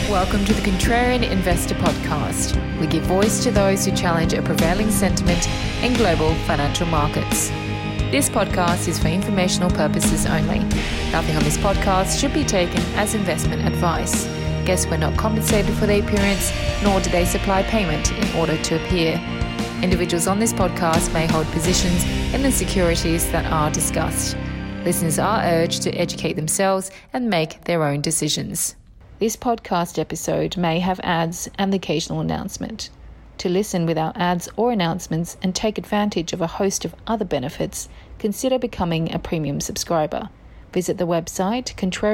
Welcome to the Contrarian Investor Podcast. We give voice to those who challenge a prevailing sentiment in global financial markets. This podcast is for informational purposes only. Nothing on this podcast should be taken as investment advice. Guests were not compensated for their appearance, nor do they supply payment in order to appear. Individuals on this podcast may hold positions in the securities that are discussed. Listeners are urged to educate themselves and make their own decisions. This podcast episode may have ads and the occasional announcement. To listen without ads or announcements and take advantage of a host of other benefits, consider becoming a premium subscriber. Visit the website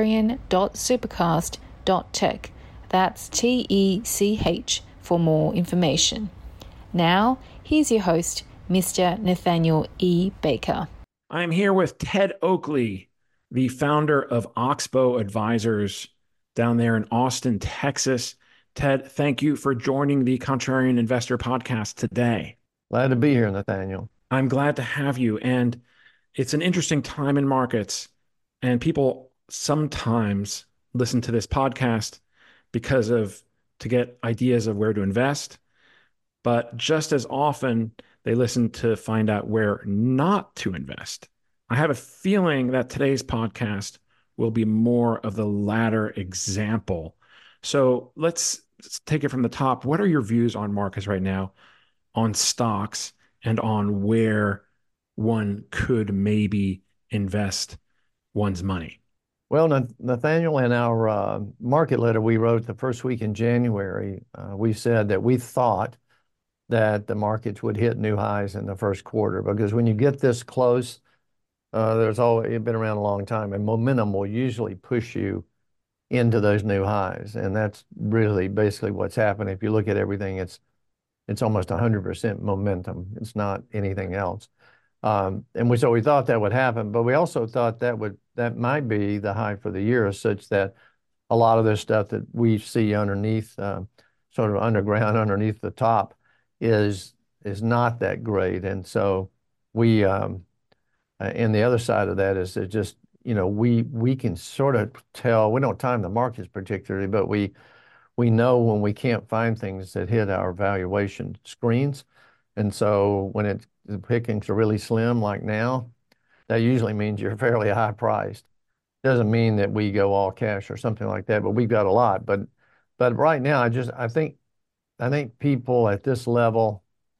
contrarian.supercast.tech. That's TECH for more information. Now, here's your host, Mr. Nathaniel E. Baker. I'm here with Ted Oakley, the founder of Oxbow Advisors down there in Austin, Texas. Ted, thank you for joining the Contrarian Investor Podcast today. Glad to be here, Nathaniel. I'm glad to have you. And it's an interesting time in markets. And people sometimes listen to this podcast to get ideas of where to invest. But just as often, they listen to find out where not to invest. I have a feeling that today's podcast will be more of the latter example. So let's take it from the top. What are your views on markets right now, on stocks, and on where one could maybe invest one's money? Well, Nathaniel, in our market letter we wrote the first week in January, we said that we thought that the markets would hit new highs in the first quarter, because when you get this close, it's been around a long time, and momentum will usually push you into those new highs. And that's really basically what's happened. If you look at everything, it's almost 100% momentum. It's not anything else. So we thought that would happen, but we also thought that might be the high for the year, such that a lot of this stuff that we see underneath, sort of underground, underneath the top, is not that great. And so we, and the other side of that is that just, we can sort of tell, we don't time the markets particularly, but we know when we can't find things that hit our valuation screens. And so when the pickings are really slim like now, that usually means you're fairly high priced. Doesn't mean that we go all cash or something like that, but we've got a lot. But right now, I think people at this level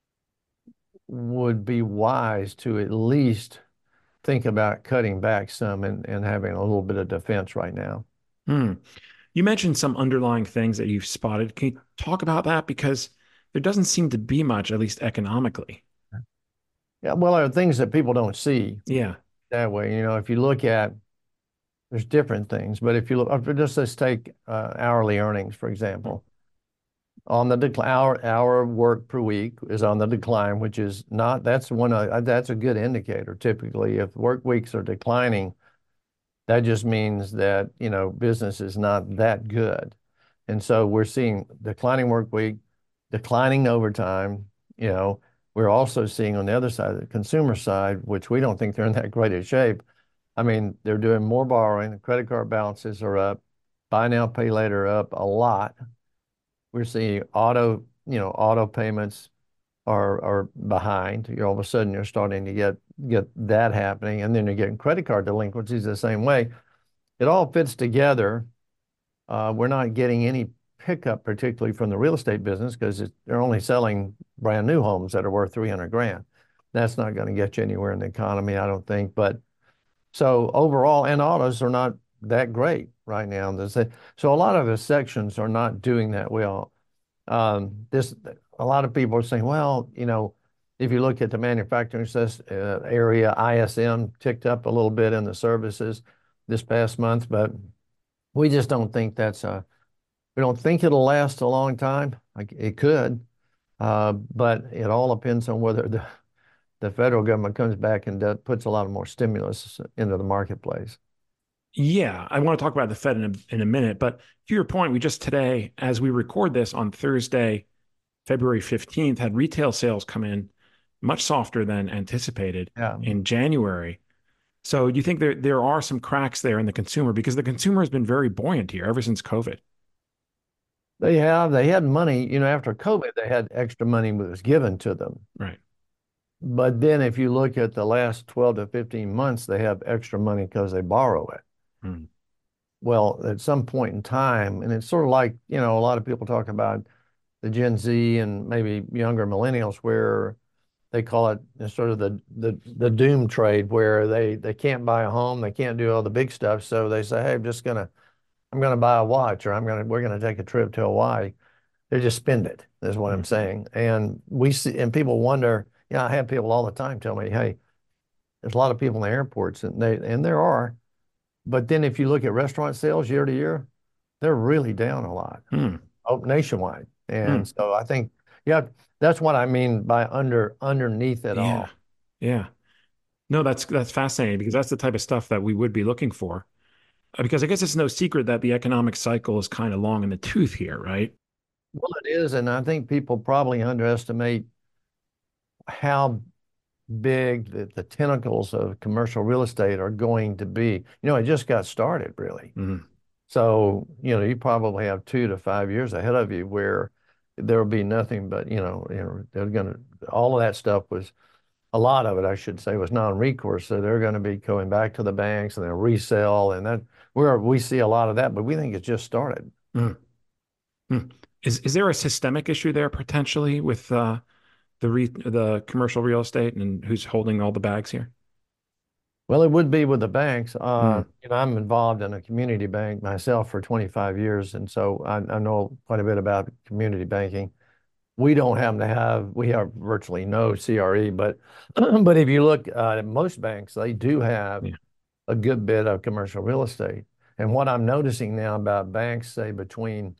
would be wise to at least think about cutting back some and having a little bit of defense right now. You mentioned some underlying things that you've spotted. Can you talk about that? Because there doesn't seem to be much, at least economically. Yeah, well, there are things that people don't see. Yeah. That way, if you look at, there's different things, but if you look, let's take hourly earnings, for example. On the decline, our work per week is on the decline, which is not, that's a good indicator. Typically, if work weeks are declining, that just means that, business is not that good. And so we're seeing declining work week, declining overtime. We're also seeing on the other side, the consumer side, which we don't think they're in that great a shape. I mean, they're doing more borrowing. The credit card balances are up. Buy now, pay later up a lot. We're seeing auto payments are behind. All of a sudden you're starting to get that happening, and then you're getting credit card delinquencies the same way. It all fits together. We're not getting any pickup, particularly from the real estate business, because they're only selling brand new homes that are worth $300,000. That's not going to get you anywhere in the economy, I don't think. But so overall, and autos are not that great right now. So a lot of the sections are not doing that well. A lot of people are saying, well, if you look at the manufacturing area, ISM ticked up a little bit in the services this past month, but we just don't think we don't think it'll last a long time. It could, but it all depends on whether the federal government comes back and puts a lot more stimulus into the marketplace. Yeah, I want to talk about the Fed in a minute, but to your point, we just today, as we record this on Thursday, February 15th, had retail sales come in much softer than anticipated in January. So do you think there are some cracks there in the consumer? Because the consumer has been very buoyant here ever since COVID. They had money, after COVID, they had extra money that was given to them. Right. But then if you look at the last 12 to 15 months, they have extra money because they borrow it. Mm. Well, at some point in time, and it's sort of like, a lot of people talk about the Gen Z and maybe younger millennials where they call it sort of the doom trade where they can't buy a home, they can't do all the big stuff. So they say, hey, I'm gonna buy a watch or we're gonna take a trip to Hawaii. They just spend it, is what I'm Mm. saying. And we see, and people wonder, I have people all the time tell me, hey, there's a lot of people in the airports, and there are. But then if you look at restaurant sales year to year, they're really down a lot, Mm. nationwide. And Mm. so I think, yeah, that's what I mean by underneath it Yeah. all. Yeah. No, that's fascinating because that's the type of stuff that we would be looking for. Because I guess it's no secret that the economic cycle is kind of long in the tooth here, right? Well, it is, and I think people probably underestimate how big the tentacles of commercial real estate are going to be. It just got started, really. Mm. So, you probably have 2 to 5 years ahead of you where there will be nothing but, they're going to, all of that stuff was, a lot of it, I should say, was non-recourse. So they're going to be going back to the banks and they'll resell. And that, where we see a lot of that, but we think it's just started. Mm. Mm. Is there a systemic issue there potentially with the commercial real estate and who's holding all the bags here? Well, it would be with the banks. Mm. I'm involved in a community bank myself for 25 years, and so I know quite a bit about community banking. We don't happen to have, we have virtually no CRE, but but if you look at most banks, they do have Yeah. a good bit of commercial real estate. And what I'm noticing now about banks, say between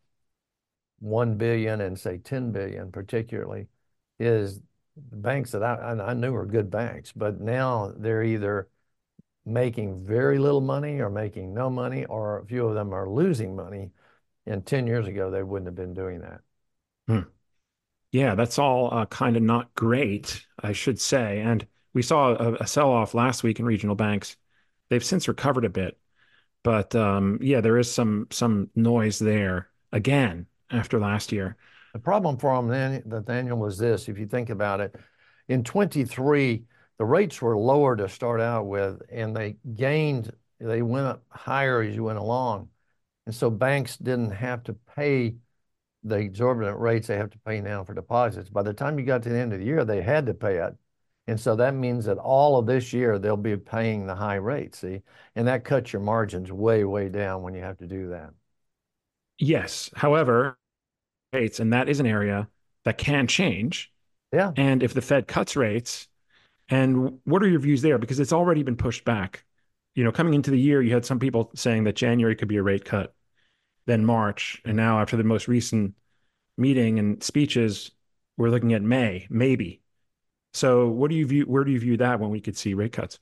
1 billion and say 10 billion particularly, is banks that I knew were good banks, but now they're either making very little money or making no money, or a few of them are losing money. And 10 years ago, they wouldn't have been doing that. Mm. Yeah, that's all kind of not great, I should say. And we saw a sell-off last week in regional banks. They've since recovered a bit, but yeah, there is some noise there again after last year. The problem for them, Nathaniel, was this. If you think about it, in 23, the rates were lower to start out with, and they went up higher as you went along. And so banks didn't have to pay the exorbitant rates they have to pay now for deposits. By the time you got to the end of the year, they had to pay it. And so that means that all of this year, they'll be paying the high rate, see? And that cuts your margins way, way down when you have to do that. Yes, however, rates, and that is an area that can change. Yeah. And if the Fed cuts rates, and what are your views there? Because it's already been pushed back. Coming into the year, you had some people saying that January could be a rate cut, then March, and now after the most recent meeting and speeches, we're looking at May, maybe. So what do you view, where do you view that when we could see rate cuts?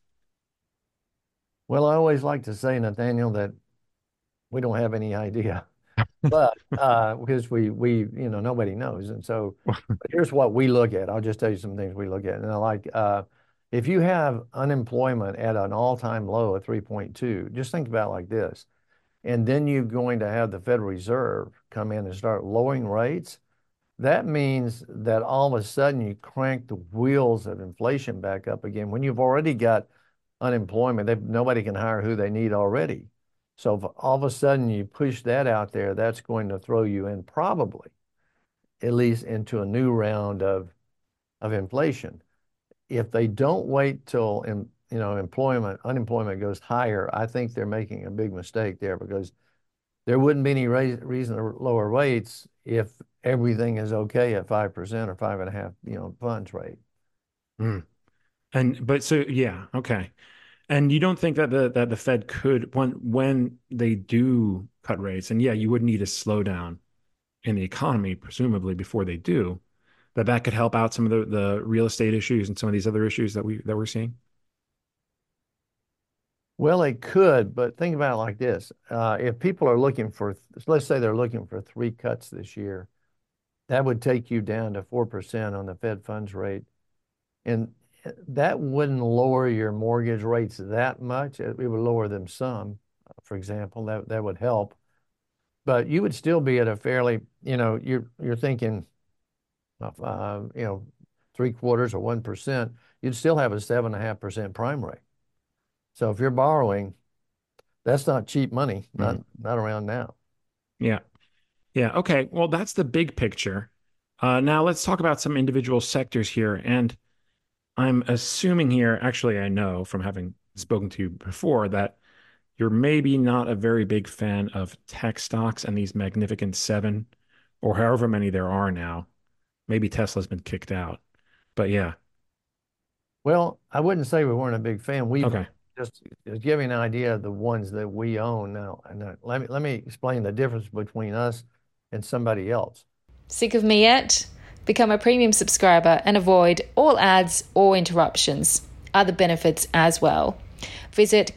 Well, I always like to say, Nathaniel, that we don't have any idea. But because nobody knows. And so here's what we look at. I'll just tell you some things we look at. And I like if you have unemployment at an all-time low of 3.2, just think about it like this. And then you're going to have the Federal Reserve come in and start lowering rates. That means that all of a sudden you crank the wheels of inflation back up again when you've already got unemployment. Nobody can hire who they need already. So if all of a sudden you push that out there, that's going to throw you in probably at least into a new round of inflation. If they don't wait till unemployment goes higher, I think they're making a big mistake there because there wouldn't be any reason to lower rates if everything is okay at 5% or 5.5, funds rate. Mm. But so yeah, okay. And you don't think that the Fed could when they do cut rates, and yeah, you would need a slowdown in the economy, presumably before they do, that could help out some of the real estate issues and some of these other issues that we're seeing? Well, they could, but think about it like this. If people are looking for, let's say they're looking for 3 cuts this year, that would take you down to 4% on the Fed funds rate. And that wouldn't lower your mortgage rates that much. It would lower them some, for example, that would help. but you would still be at a fairly, you're thinking, you know, 3/4 or 1%, you'd still have a 7.5% prime rate. So if you're borrowing, that's not cheap money, Mhm. not around now. Yeah. Yeah. Okay. Well, that's the big picture. Now let's talk about some individual sectors here. And I'm assuming here, actually, I know from having spoken to you before that you're maybe not a very big fan of tech stocks and these Magnificent Seven or however many there are now. Maybe Tesla's been kicked out. But yeah. Well, I wouldn't say we weren't a big fan. We've Okay. just give you an idea of the ones that we own now. And let me explain the difference between us and somebody else. Sick of me yet? Become a premium subscriber and avoid all ads or interruptions. Other benefits as well. Visit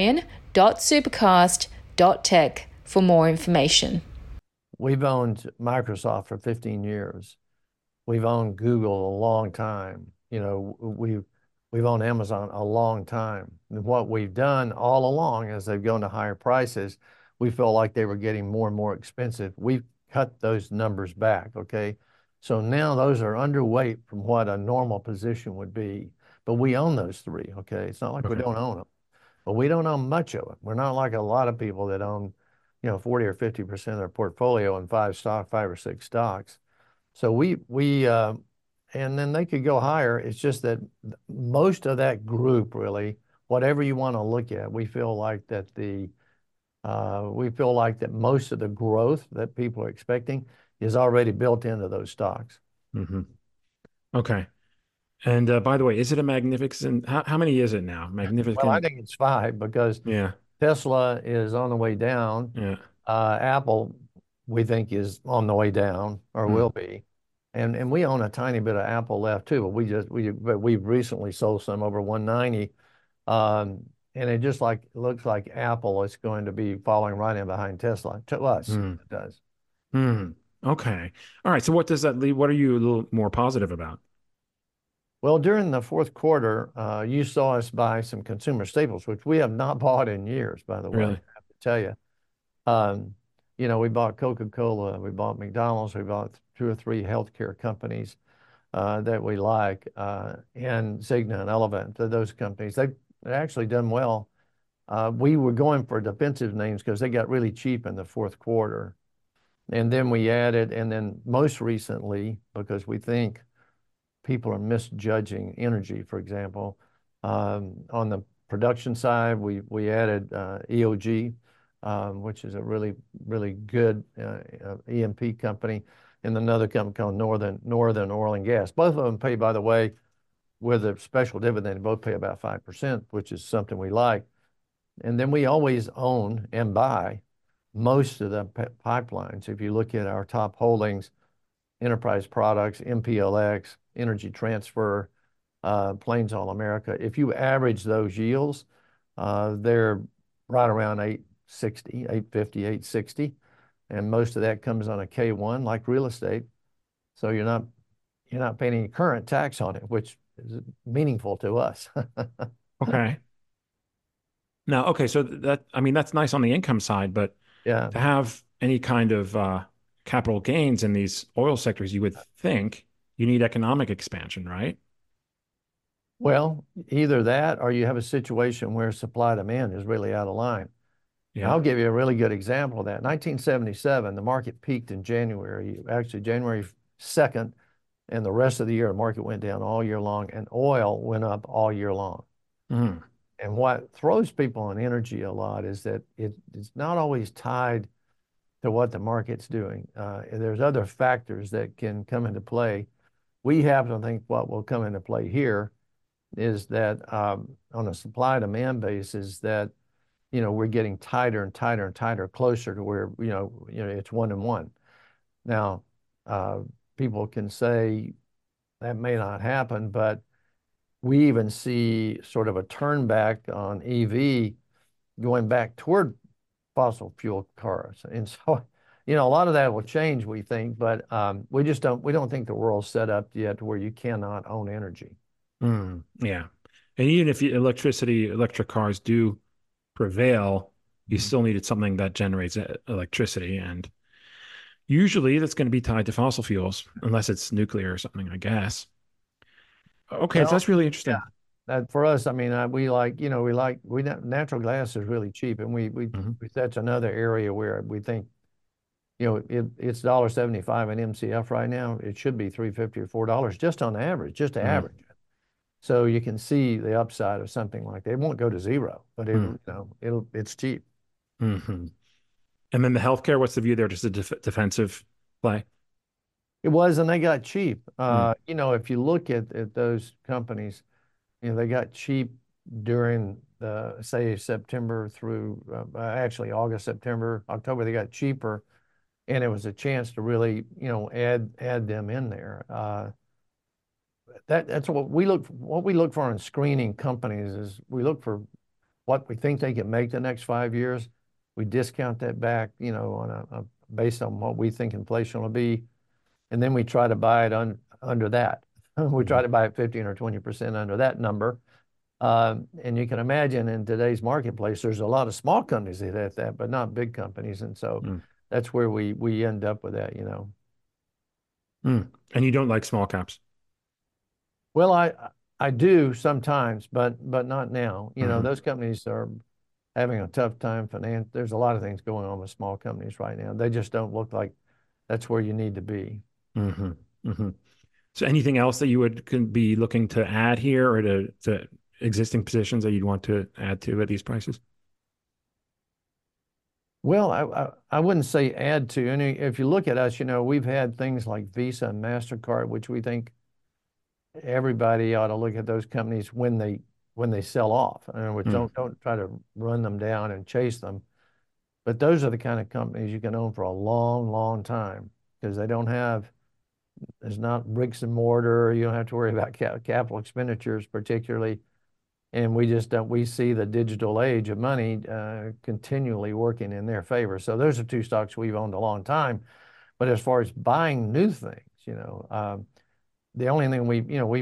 contrarian.supercast.tech for more information. We've owned Microsoft for 15 years. We've owned Google a long time. We've owned Amazon a long time. And what we've done all along as they've gone to higher prices, we felt like they were getting more and more expensive. We've cut those numbers back, okay? So now those are underweight from what a normal position would be. But we own those three, okay? It's not like we Okay. don't own them, but we don't own much of it. We're not like a lot of people that own, 40 or 50% of their portfolio in five or six stocks. So and then they could go higher. It's just that most of that group really, whatever you want to look at, we feel like that most of the growth that people are expecting is already built into those stocks. Hmm. Okay. And by the way, is it a Magnificent? How many is it now? Well, I Magnificent. think it's five because Yeah. Tesla is on the way down. Yeah. Apple, we think, is on the way down or Mm. will be. And we own a tiny bit of Apple left too, but we've recently sold some over 190. And it just looks like Apple is going to be following right in behind Tesla. To us, Mm. it does. Mm. Okay. All right. So what does that leave? What are you a little more positive about? Well, during the fourth quarter, you saw us buy some consumer staples, which we have not bought in years, by the way, I Really? have to tell you. Um, we bought Coca-Cola, we bought McDonald's, we bought two or three healthcare companies that we like, and Cigna and Elevant, those companies. They've actually done well. We were going for defensive names because they got really cheap in the fourth quarter. And then we added, and then most recently, because we think people are misjudging energy, for example. On the production side, we added EOG, which is a really, really good E&P company, and another company called Northern Oil and Gas. Both of them pay, by the way, with a special dividend, they both pay about 5%, which is something we like. And then we always own and buy most of the pipelines. If you look at our top holdings, Enterprise Products, MPLX, Energy Transfer, Plains All America. If you average those yields, they're right around 860, 850, 860. And most of that comes on a K1 like real estate. So you're not paying any current tax on it, which is meaningful to us. Okay. Now, okay. So I mean, that's nice on the income side, but Yeah. to have any kind of capital gains in these oil sectors, you would think you need economic expansion, right? Well, either that or you have a situation where supply demand is really out of line. Yeah. I'll give you a really good example of that. 1977, the market peaked in January, actually January 2nd, and the rest of the year, the market went down all year long, and oil went up all year long. Mm. And what throws people on energy a lot is that it's not always tied to what the market's doing. There's other factors that can come into play. We happen to think what will come into play here is that on a supply demand basis that we're getting tighter and tighter and tighter, closer to where it's 1 and 1. Now, people can say that may not happen, but we even see sort of a turn back on EV going back toward fossil fuel cars, and so a lot of that will change, we think, but we don't think the world's set up yet to where you cannot own energy. Mm. Yeah. And even if electric cars do prevail, You still needed something that generates electricity, and usually that's going to be tied to fossil fuels, unless it's nuclear or something, I guess. Okay, so Well, that's really yeah, interesting. that for us, I mean, we like, natural gas is really cheap, and Hmm. that's another area where we think, it's $1.75 an MCF right now. It should be 3.50 or $4 just on average, just to Mm. average. So you can see the upside of something like that. It won't go to zero, but Mm. it's cheap. Hmm. And then the healthcare, what's the view there? Just a defensive play? It was, and they got cheap. Mm. If you look at those companies, they got cheap during say September through actually August, September, October. They got cheaper, and it was a chance to really, add them in there. That's what we look for in screening companies is we look for what we think they can make the next 5 years. We discount that back, on based on what we think inflation will be, and then we try to buy it under that. We try Mhm. to buy it 15 or 20% under that number. And you can imagine in today's marketplace, there's a lot of small companies that have that, but not big companies. And so Mm. that's where we end up with that. Mm. And you don't like small caps? Well, I do sometimes, but not now. Hmm. Those companies are having a tough time finance. There's a lot of things going on with small companies right now. They just don't look like that's where you need to be. Hmm. Hmm. So anything else that you would can be looking to add here or to existing positions that you'd want to add to at these prices? Well, I wouldn't say add to any. If you look at us, we've had things like Visa and MasterCard, which we think everybody ought to look at those companies when they sell off. And we Mm. don't try to run them down and chase them. But those are the kind of companies you can own for a long, long time because there's not bricks and mortar. You don't have to worry about capital expenditures particularly. And we just don't, we see the digital age of money continually working in their favor. So those are two stocks we've owned a long time. But as far as buying new things, the only thing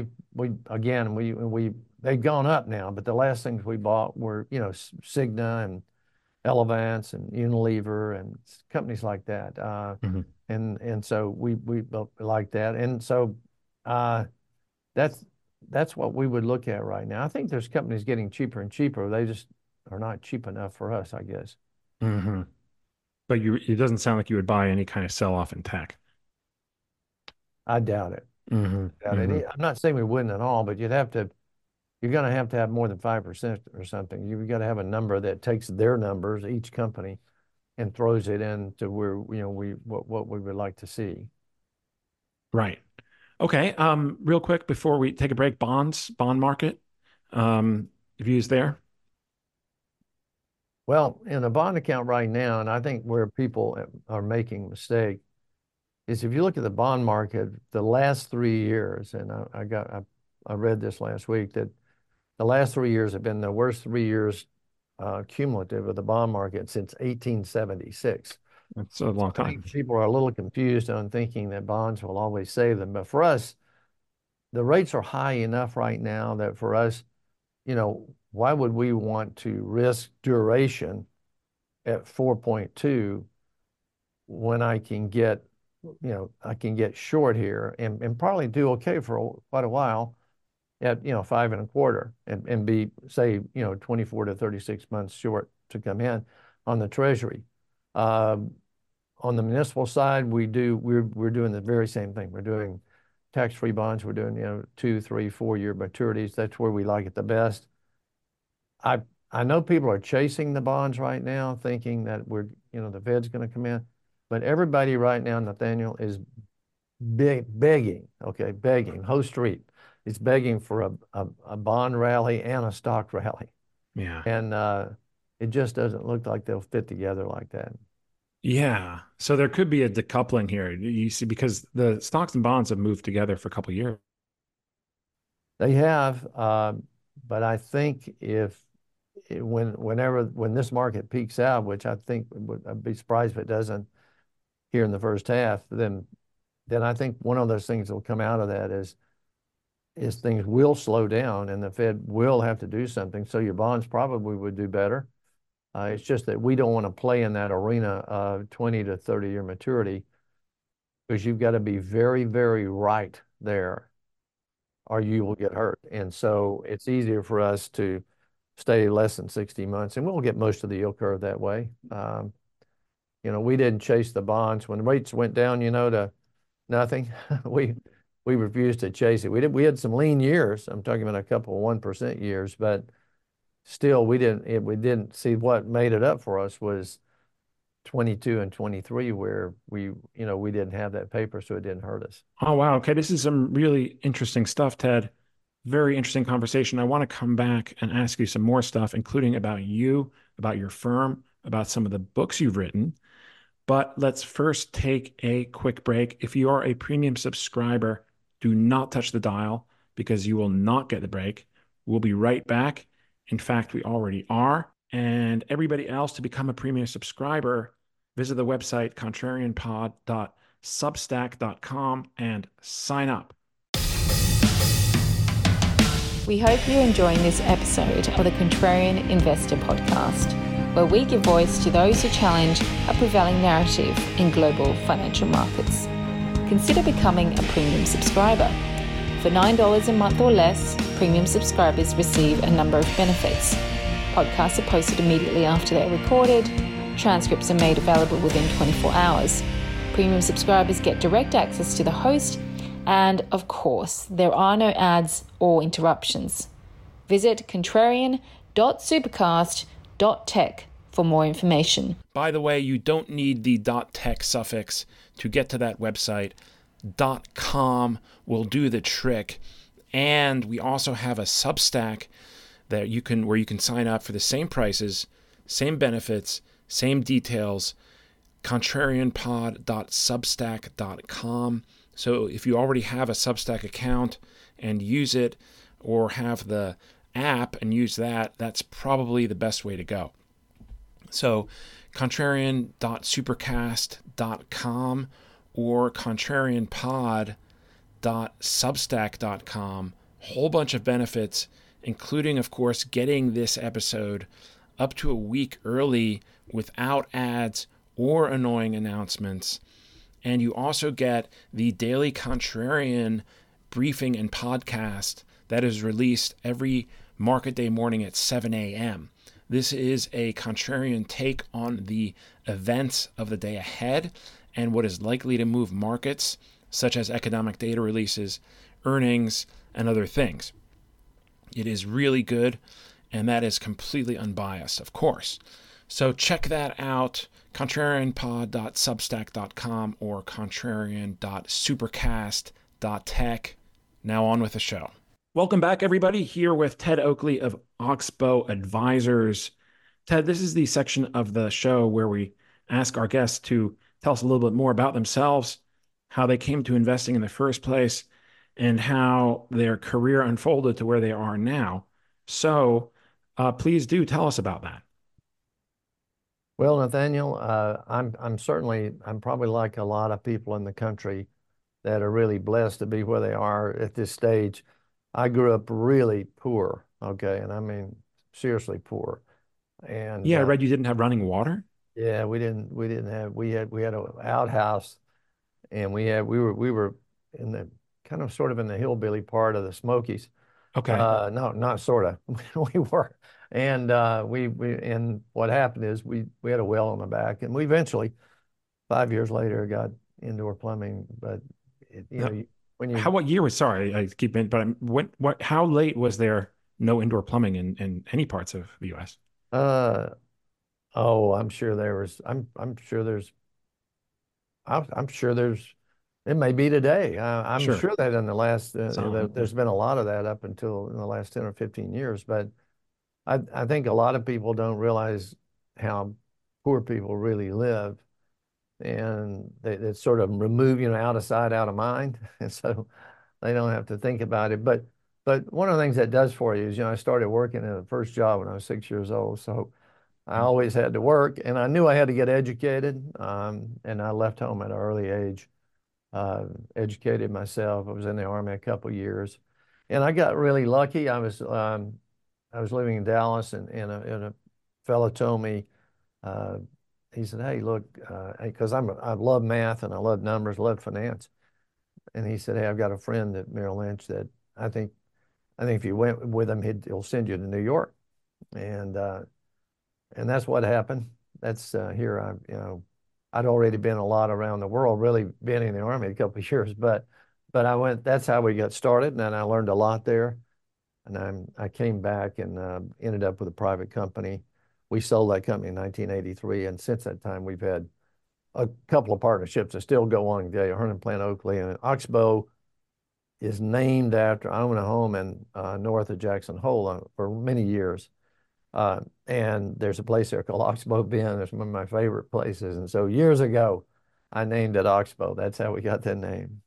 they've gone up now, but the last things we bought were, Cigna and Elevance and Unilever and companies like that. Hmm. And so we like that. And so uh, that's that's what we would look at right now. I think there's companies getting cheaper and cheaper. They just are not cheap enough for us, I guess. Hmm. But it doesn't sound like you would buy any kind of sell off in tech. I doubt it. Hmm. Doubt Hmm. it. I'm not saying we wouldn't at all, but you're going to have more than 5% or something. You've got to have a number that takes their numbers, each company, and throws it into where, what we would like to see. Right. Okay. Real quick before we take a break, bond market, views there. Well, in a bond account right now, and I think where people are making a mistake is if you look at the bond market, the last 3 years, and I read this last week that the last 3 years have been the worst 3 years cumulative of the bond market since 1876. That's a So long I think time. people are a little confused on thinking that bonds will always save them. But for us, the rates are high enough right now that for us, why would we want to risk duration at 4.2 when I can get short here and probably do okay for quite a while at, 5.25 and be, say, 24 to 36 months short to come in on the treasury. Um, on the municipal side, we're doing the very same thing. We're doing tax-free bonds. We're doing, 2, 3, 4 year maturities. That's where we like it the best. I I know people are chasing the bonds right now, thinking that the Fed's going to come in, but everybody right now, Nathaniel, is begging, okay, begging. Whole street is begging for a bond rally and a stock rally, Yeah. and it just doesn't look like they'll fit together like that. Yeah. So there could be a decoupling here. You see, because the stocks and bonds have moved together for a couple of years. They have, but I think when this market peaks out, which I think I'd be surprised if it doesn't here in the first half, then I think one of those things that will come out of that is things will slow down and the Fed will have to do something. So your bonds probably would do better. It's just that we don't want to play in that arena of 20 to 30-year maturity, because you've got to be very, very right there, or you will get hurt. And so it's easier for us to stay less than 60 months, and we'll get most of the yield curve that way. We didn't chase the bonds when rates went down, to nothing. we refused to chase it. We had some lean years. I'm talking about a couple of 1% years, but still we didn't see what made it up for us was 22 and 23, where we didn't have that paper, so it didn't hurt us. Oh, wow. Okay. This is some really interesting stuff, Ted. Very interesting conversation. I want to come back and ask you some more stuff, including about you, about your firm, about some of the books you've written. But let's first take a quick break. If you are a premium subscriber, do not touch the dial because you will not get the break. We'll be right back. In fact, we already are. And everybody else, to become a premium subscriber, visit the website contrarianpod.substack.com and sign up. We hope you're enjoying this episode of the Contrarian Investor Podcast, where we give voice to those who challenge a prevailing narrative in global financial markets. Consider becoming a premium subscriber. For $9 a month or less, premium subscribers receive a number of benefits. Podcasts are posted immediately after they're recorded. Transcripts are made available within 24 hours. Premium subscribers get direct access to the host, and of course, there are no ads or interruptions. Visit contrarian.supercast.tech for more information. By the way, you don't need the .tech suffix to get to that website. .com will do the trick. And we also have a Substack where you can sign up for the same prices, same benefits, same details. contrarianpod.substack.com. So if you already have a Substack account and use it, or have the app and use that, that's probably the best way to go. So contrarian.supercast.com or contrarianpod.substack.com. Whole bunch of benefits, including, of course, getting this episode up to a week early without ads or annoying announcements. And you also get the daily Contrarian briefing and podcast that is released every market day morning at 7 a.m. This is a contrarian take on the events of the day ahead and what is likely to move markets, such as economic data releases, earnings, and other things. It is really good, and that is completely unbiased, of course. So check that out, contrarianpod.substack.com or contrarian.supercast.tech. Now on with the show. Welcome back, everybody. Here with Ted Oakley of Oxbow Advisors. Ted, this is the section of the show where we ask our guests to tell us a little bit more about themselves, how they came to investing in the first place, and how their career unfolded to where they are now. So please do tell us about that. Well, Nathaniel, I'm probably like a lot of people in the country that are really blessed to be where they are at this stage. I grew up really poor, okay, and I mean seriously poor. And yeah, I read you didn't have running water. Yeah, we had an outhouse, and we were in the sort of in the hillbilly part of the Smokies. Okay. No, not sort of. We were. And and what happened is we had a well on the back, and we eventually, 5 years later, got indoor plumbing. But what year was, sorry, I keep in, but how late was there no indoor plumbing in any parts of the U.S.? I'm sure there's. It may be today. I'm sure that in the last, there's been a lot of that up until in the last 10 or 15 years. But I think a lot of people don't realize how poor people really live, and it's sort of removed, out of sight, out of mind, and so they don't have to think about it. But one of the things that does for you is, I started working at the first job when I was 6 years old, so I always had to work, and I knew I had to get educated, and I left home at an early age. Educated myself. I was in the Army a couple years, and I got really lucky. I was living in Dallas in a fellow told me, uh, he said, "Hey, look, because I love math and I love numbers, love finance." And he said, "Hey, I've got a friend at Merrill Lynch that I think if you went with him, he'll send you to New York." And that's what happened. That's here. I'd already been a lot around the world, really been in the Army a couple of years, but I went. That's how we got started, and then I learned a lot there. And I came back and ended up with a private company. We sold that company in 1983, and since that time we've had a couple of partnerships that still go on today. Herndon Plant Oakley and Oxbow is named after. I own a home in north of Jackson Hole for many years. And there's a place there called Oxbow Bend. It's one of my favorite places. And so years ago, I named it Oxbow. That's how we got that name.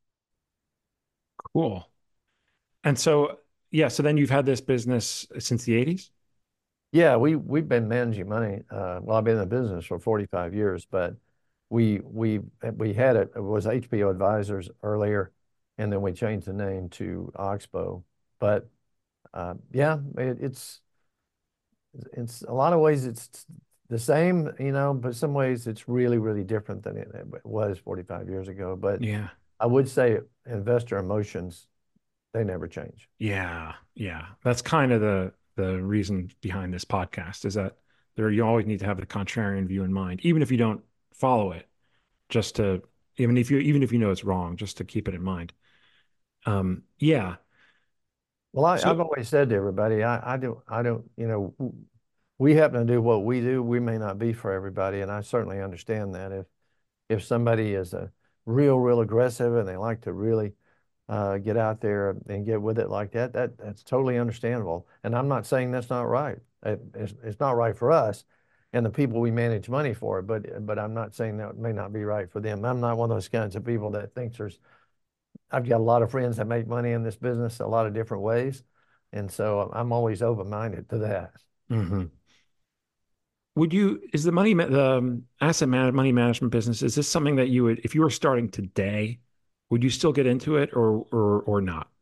Cool. And so, yeah, so then you've had this business since the 80s? Yeah, we've been managing money. Well, I've been in the business for 45 years, but we had it was HPO Advisors earlier, and then we changed the name to Oxbow. But yeah, it's a lot of ways it's the same, but some ways it's really, really different than it was 45 years ago. But Yeah. I would say investor emotions, they never change. Yeah. Yeah. That's kind of the reason behind this podcast is that you always need to have the contrarian view in mind, even if you don't follow it, just to even if you know it's wrong, just to keep it in mind. Yeah. Well, So I've always said to everybody, I don't, we happen to do what we do. We may not be for everybody, and I certainly understand that. If somebody is a real aggressive and they like to really get out there and get with it like that, that's totally understandable. And I'm not saying that's not right. It's not right for us and the people we manage money for, but I'm not saying that may not be right for them. I'm not one of those kinds of people that thinks I've got a lot of friends that make money in this business a lot of different ways. And so I'm always open-minded to that. mhm. Is the money management business, is this something that you would, if you were starting today, would you still get into it or not?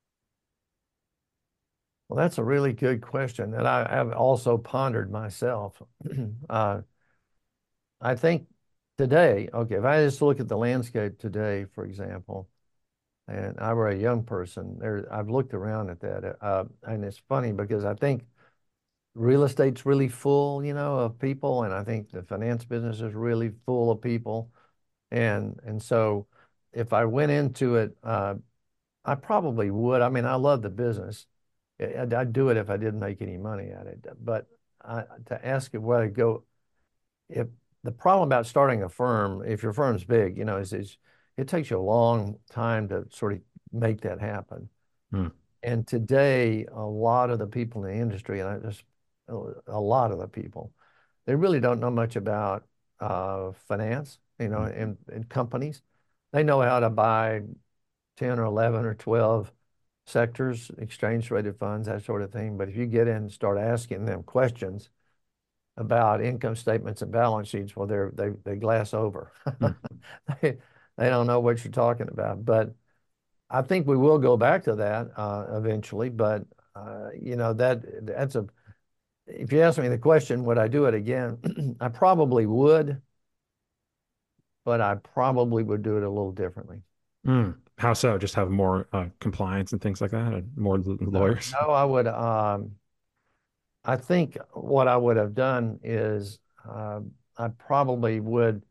Well, that's a really good question that I have also pondered myself. uh, I think today, okay, if I just look at the landscape today, for example, and I were a young person, I've looked around at that, and it's funny because I think real estate's really full, of people, and I think the finance business is really full of people, and so if I went into it, I probably would. I mean, I love the business. I'd do it if I didn't make any money at it. But to ask it where I go, if the problem about starting a firm, if your firm's big, is it takes you a long time to sort of make that happen. Hmm. And today, a lot of the people in the industry, and a lot of the people, they really don't know much about finance, and companies. They know how to buy 10 or 11 or 12 sectors, exchange traded funds, that sort of thing. But if you get in and start asking them questions about income statements and balance sheets, well, they glass over. Hmm. They don't know what you're talking about. But I think we will go back to that eventually. But that's if you ask me the question, would I do it again? I probably would, but I probably would do it a little differently. How so? Just have more compliance and things like that, and more lawyers? No, I would. I think what I would have done is I probably would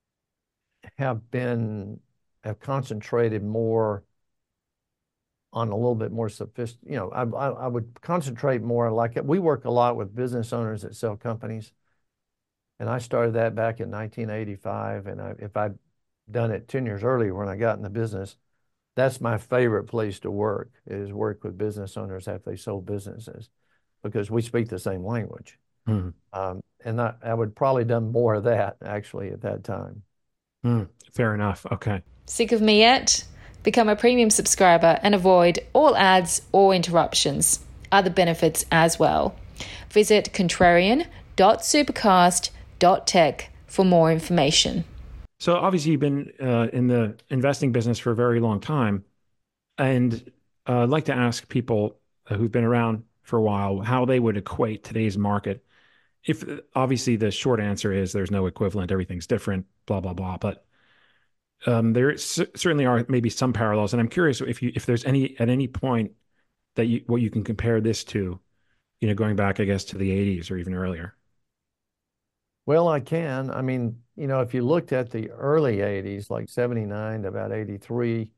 have concentrated more on a little bit more sophisticated. I would concentrate more like we work a lot with business owners that sell companies, and I started that back in 1985. And if I'd done it 10 years earlier when I got in the business, that's my favorite place to work, is work with business owners after they sold businesses, because we speak the same language. Hmm. And I would probably done more of that actually at that time. Fair enough. Okay. Sick of me yet? Become a premium subscriber and avoid all ads or interruptions. Other benefits as well. Visit contrarian.supercast.tech for more information. So obviously you've been in the investing business for a very long time, and I'd like to ask people who've been around for a while how they would equate today's market if obviously the short answer is there's no equivalent, everything's different, blah blah blah. But there certainly are maybe some parallels, and I'm curious if there's any at any point that what you can compare this to, going back, I guess, to the 80s or even earlier. Well, I can. I mean, if you looked at the early 80s, like 79 to about 83,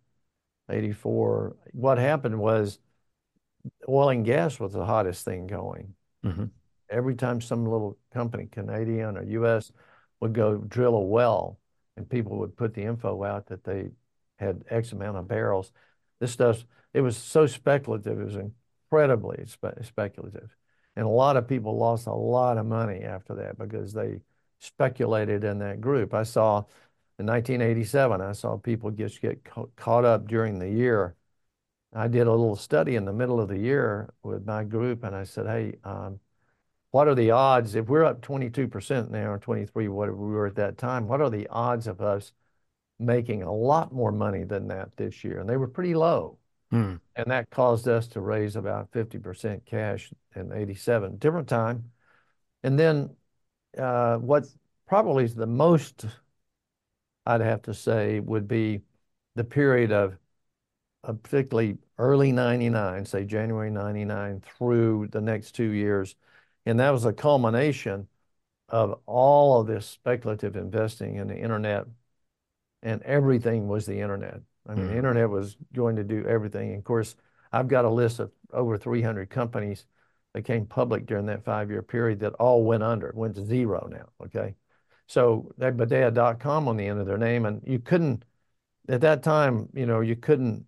84, what happened was oil and gas was the hottest thing going. Mm-hmm. Every time some little company, Canadian or US, would go drill a well and people would put the info out that they had X amount of barrels, this stuff, it was so speculative. It was incredibly speculative. And a lot of people lost a lot of money after that because they speculated in that group. I saw in 1987, I saw people just get caught up during the year. I did a little study in the middle of the year with my group, and I said, hey, what are the odds if we're up 22% now or 23, whatever we were at that time, what are the odds of us making a lot more money than that this year? And they were pretty low. Mm. And that caused us to raise about 50% cash in 87, different time. And then what probably is the most, I'd have to say, would be the period of particularly early 99, say January 99 through the next 2 years. And that was a culmination of all of this speculative investing in the internet, and everything was the internet. I mean, the internet was going to do everything. And of course, I've got a list of over 300 companies that came public during that 5-year period that all went under, went to zero now, okay? So, but they had .com on the end of their name, and you couldn't, at that time, you couldn't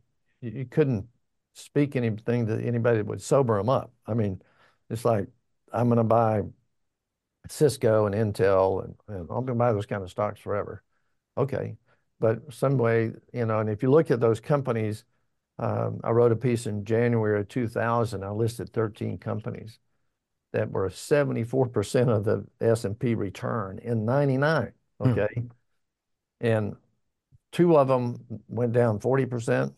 speak anything to anybody that would sober them up. I mean, it's like, I'm going to buy Cisco and Intel, and I'm going to buy those kind of stocks forever. Okay. But some way, and if you look at those companies, I wrote a piece in January of 2000. I listed 13 companies that were 74% of the S&P return in 99. Okay. And 2 of them went down 40%,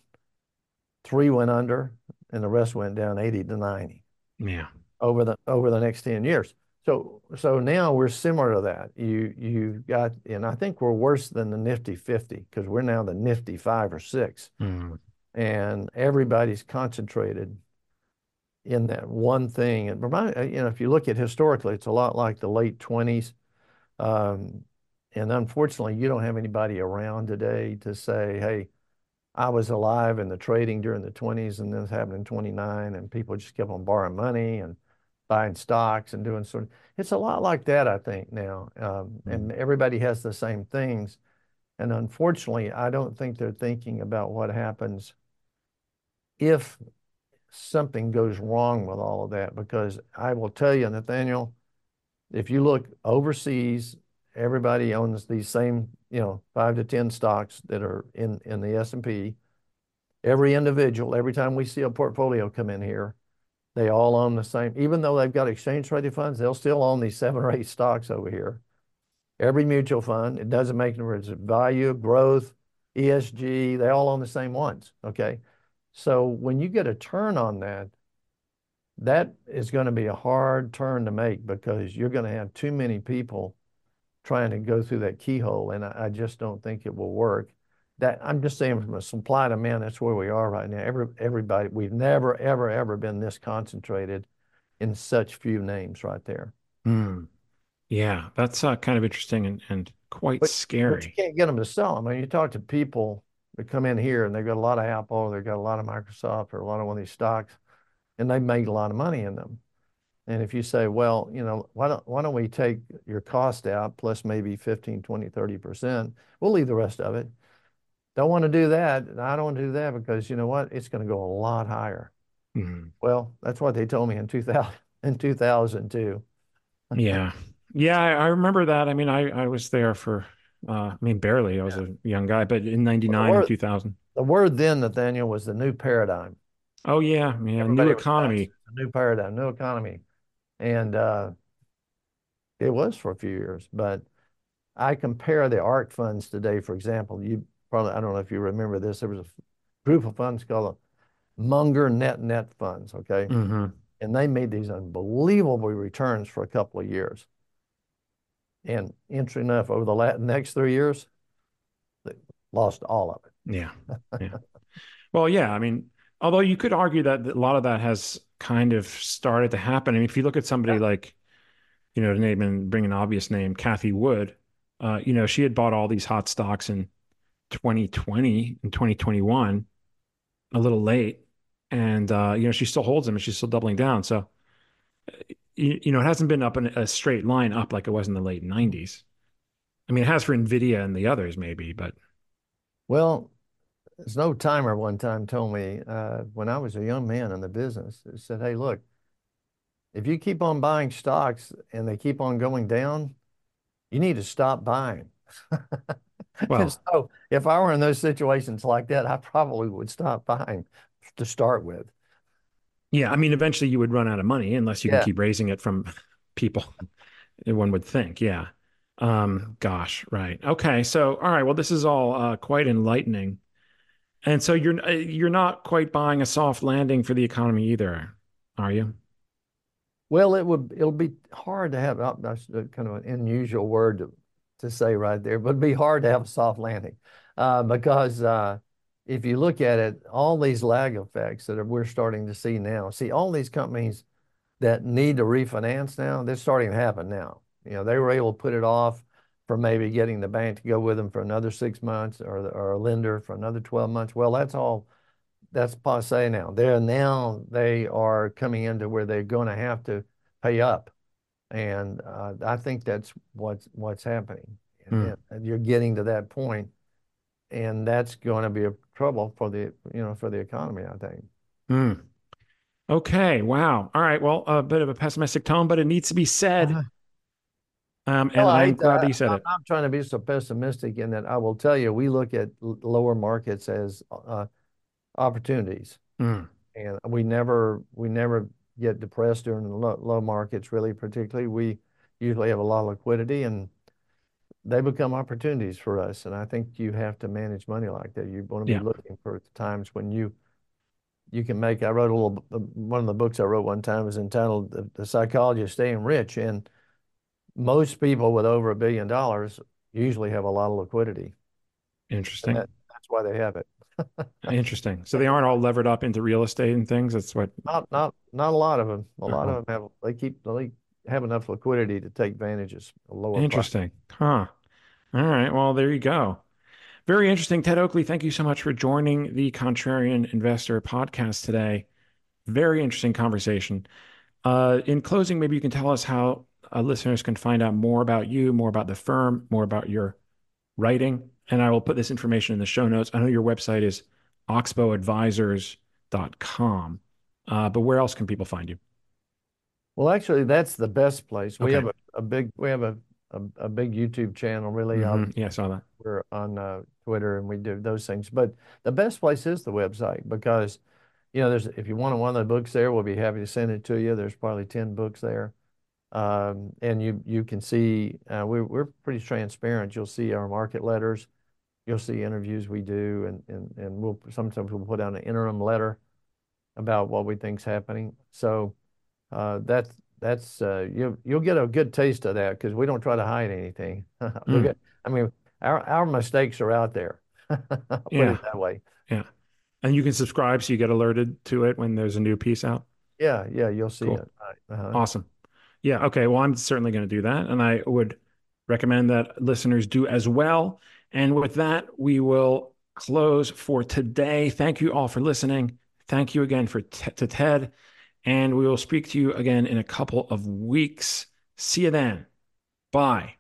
3 went under, and the rest went down 80 to 90. Yeah. Over the next 10 years. So now we're similar to that. You got, and I think we're worse than the Nifty 50 because we're now the Nifty 5 or 6. And everybody's concentrated in that one thing. And if you look at historically, it's a lot like the late 20s. And unfortunately, you don't have anybody around today to say, hey, I was alive in the trading during the 20s, and this happened in 29, and people just kept on borrowing money and buying stocks and doing sort of, it's a lot like that, I think, now. And everybody has the same things. And unfortunately, I don't think they're thinking about what happens if something goes wrong with all of that. Because I will tell you, Nathaniel, if you look overseas, everybody owns these same, 5 to 10 stocks that are in the S&P. Every individual, every time we see a portfolio come in here, they all own the same. Even though they've got exchange traded funds, they'll still own these 7 or 8 stocks over here. Every mutual fund, it doesn't make any difference. Value, growth, ESG, they all own the same ones, okay? So when you get a turn on that, that is going to be a hard turn to make because you're going to have too many people trying to go through that keyhole, and I just don't think it will work. That I'm just saying from a supply to demand, that's where we are right now. Everybody, we've never, ever, ever been this concentrated in such few names right there. Yeah, that's kind of interesting and quite scary. But you can't get them to sell them. I mean, you talk to people that come in here and they've got a lot of Apple, they've got a lot of Microsoft, or a lot of one of these stocks, and they've made a lot of money in them. And if you say, well, why don't we take your cost out plus maybe 15, 20, 30%, we'll leave the rest of it. Don't want to do that. I don't want to do that because you know what? It's going to go a lot higher. Well, that's what they told me in 2002. Yeah. Yeah, I remember that. I mean, I was there for, barely. I was a young guy, but in 99 or 2000. The word then, Nathaniel, was the new paradigm. Oh, yeah. Yeah. New economy. New paradigm, new economy. And it was for a few years. But I compare the ARK funds today, for example. You probably, I don't know if you remember this. There was a group of funds called Munger Net funds, okay? And they made these unbelievable returns for a couple of years. And interesting enough, over the next 3 years, they lost all of it. Yeah. Yeah. Well, yeah. I mean, although you could argue that a lot of that has kind of started to happen. I mean, if you look at somebody like, to name and bring an obvious name, Cathie Wood, she had bought all these hot stocks in 2020 and 2021, a little late. And, she still holds them and she's still doubling down. So, it hasn't been up in a straight line up like it was in the late 90s. I mean, it has for NVIDIA and the others maybe, but. Well, Snow Timer one time told me when I was a young man in the business, he said, hey, look, if you keep on buying stocks and they keep on going down, you need to stop buying. Well, so if I were in those situations like that, I probably would stop buying to start with. Yeah, I mean, eventually you would run out of money unless you can keep raising it from people, one would think. Yeah. Gosh, right. Okay. So, all right. Well, this is all quite enlightening. And so you're not quite buying a soft landing for the economy either, are you? Well, it'll be hard to have, that's kind of an unusual word to say right there, but it'd be hard to have a soft landing because if you look at it, all these lag effects that we're starting to see now, all these companies that need to refinance now, they're starting to happen now. They were able to put it off for maybe getting the bank to go with them for another 6 months or a lender for another 12 months. Well, that's passé now. They are coming into where they're going to have to pay up. And I think that's what's happening. And you're getting to that point, and that's going to be a trouble for the economy, I think. Okay. Wow. All right. Well, a bit of a pessimistic tone, but it needs to be said. And I'm glad that you said it. I'm not trying to be so pessimistic in that I will tell you, we look at lower markets as opportunities. And we never get depressed during the low markets, really, particularly. We usually have a lot of liquidity, and they become opportunities for us. And I think you have to manage money like that. You want to be looking for times when you can make. I wrote one of the books I wrote one time was entitled The Psychology of Staying Rich. And most people with over $1 billion usually have a lot of liquidity. Interesting. That's why they have it. Interesting. So they aren't all levered up into real estate and things. That's what. Not a lot of them. A lot of them they have enough liquidity to take advantages of lower. Interesting. Huh. All right. Well, there you go. Very interesting. Ted Oakley, thank you so much for joining the Contrarian Investor podcast today. Very interesting conversation. In closing, maybe you can tell us how listeners can find out more about you, more about the firm, more about your writing. And I will put this information in the show notes. I know your website is oxbowadvisors.com. But where else can people find you? Well, actually, that's the best place. We have a big YouTube channel, really. Yeah, I saw that. We're on Twitter, and we do those things. But the best place is the website because, if you want one of the books there, we'll be happy to send it to you. There's probably 10 books there. And you can see we're pretty transparent. You'll see our market letters. You'll see interviews we do, and sometimes we'll put out an interim letter about what we think's happening. So you'll get a good taste of that because we don't try to hide anything. I mean, our mistakes are out there. I'll put it that way. Yeah, and you can subscribe so you get alerted to it when there's a new piece out. Yeah, you'll see it. Awesome. Yeah. Okay. Well, I'm certainly going to do that, and I would recommend that listeners do as well. And with that, we will close for today. Thank you all for listening. Thank you again to Ted. And we will speak to you again in a couple of weeks. See you then. Bye.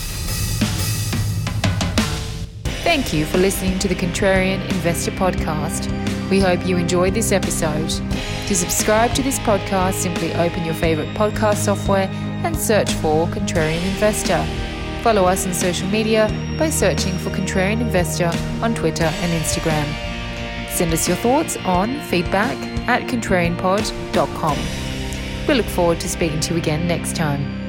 Thank you for listening to the Contrarian Investor Podcast. We hope you enjoyed this episode. To subscribe to this podcast, simply open your favorite podcast software and search for Contrarian Investor. Follow us on social media by searching for Contrarian Investor on Twitter and Instagram. Send us your thoughts on feedback@contrarianpod.com. We look forward to speaking to you again next time.